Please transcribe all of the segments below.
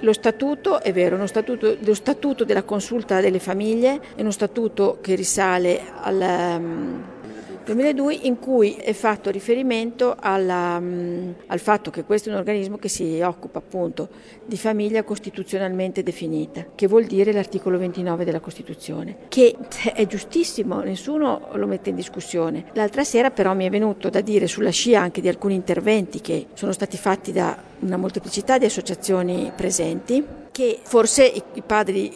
Lo statuto, è vero, lo statuto della consulta delle famiglie è uno statuto che risale al 2002, in cui è fatto riferimento al fatto che questo è un organismo che si occupa appunto di famiglia costituzionalmente definita, che vuol dire l'articolo 29 della Costituzione, che è giustissimo, nessuno lo mette in discussione. L'altra sera però mi è venuto da dire, sulla scia anche di alcuni interventi che sono stati fatti da una molteplicità di associazioni presenti, che forse i padri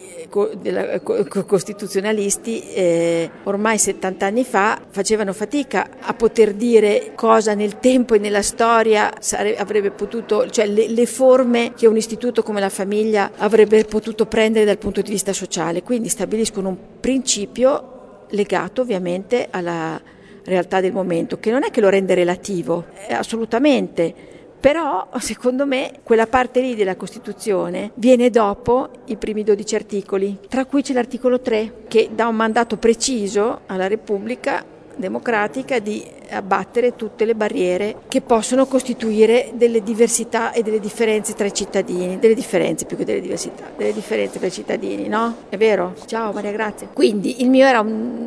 costituzionalisti ormai 70 anni fa facevano fatica a poter dire cosa nel tempo e nella storia avrebbe potuto, cioè le forme che un istituto come la famiglia avrebbe potuto prendere dal punto di vista sociale. Quindi stabiliscono un principio legato ovviamente alla realtà del momento, che non è che lo rende relativo, assolutamente. Però, secondo me, quella parte lì della Costituzione viene dopo i primi 12 articoli, tra cui c'è l'articolo 3, che dà un mandato preciso alla Repubblica democratica di abbattere tutte le barriere che possono costituire delle diversità e delle differenze tra i cittadini, delle differenze più che delle diversità, delle differenze tra i cittadini, no? È vero? Ciao Maria Grazia. Quindi il mio era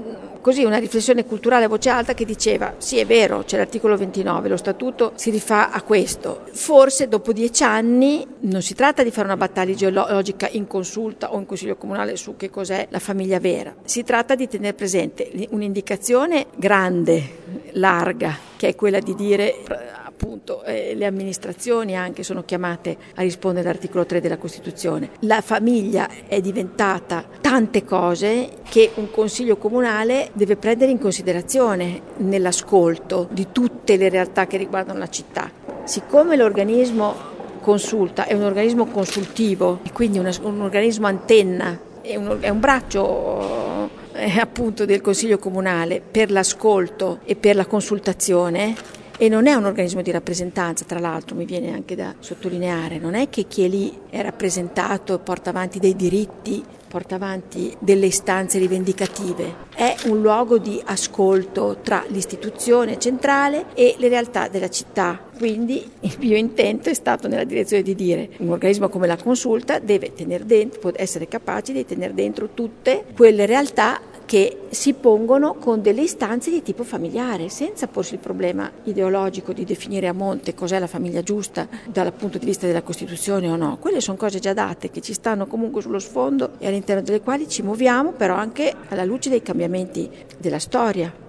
una riflessione culturale a voce alta che diceva sì, è vero, c'è l'articolo 29, lo statuto si rifà a questo. Forse dopo 10 anni non si tratta di fare una battaglia ideologica in consulta o in consiglio comunale su che cos'è la famiglia vera, si tratta di tenere presente un'indicazione grande, larga, che è quella di dire appunto le amministrazioni anche sono chiamate a rispondere all'articolo 3 della Costituzione. La famiglia è diventata tante cose che un consiglio comunale deve prendere in considerazione nell'ascolto di tutte le realtà che riguardano la città. Siccome l'organismo consulta è un organismo consultivo e quindi un organismo antenna, è un braccio appunto del consiglio comunale per l'ascolto e per la consultazione, e non è un organismo di rappresentanza, tra l'altro mi viene anche da sottolineare, non è che chi è lì è rappresentato e porta avanti dei diritti, porta avanti delle istanze rivendicative, è un luogo di ascolto tra l'istituzione centrale e le realtà della città. Quindi il mio intento è stato nella direzione di dire un organismo come la consulta deve tenere dentro, essere capace di tenere dentro tutte quelle realtà che si pongono con delle istanze di tipo familiare, senza porsi il problema ideologico di definire a monte cos'è la famiglia giusta dal punto di vista della Costituzione o no. Quelle sono cose già date, che ci stanno comunque sullo sfondo e all'interno delle quali ci muoviamo, però anche alla luce dei cambiamenti della storia.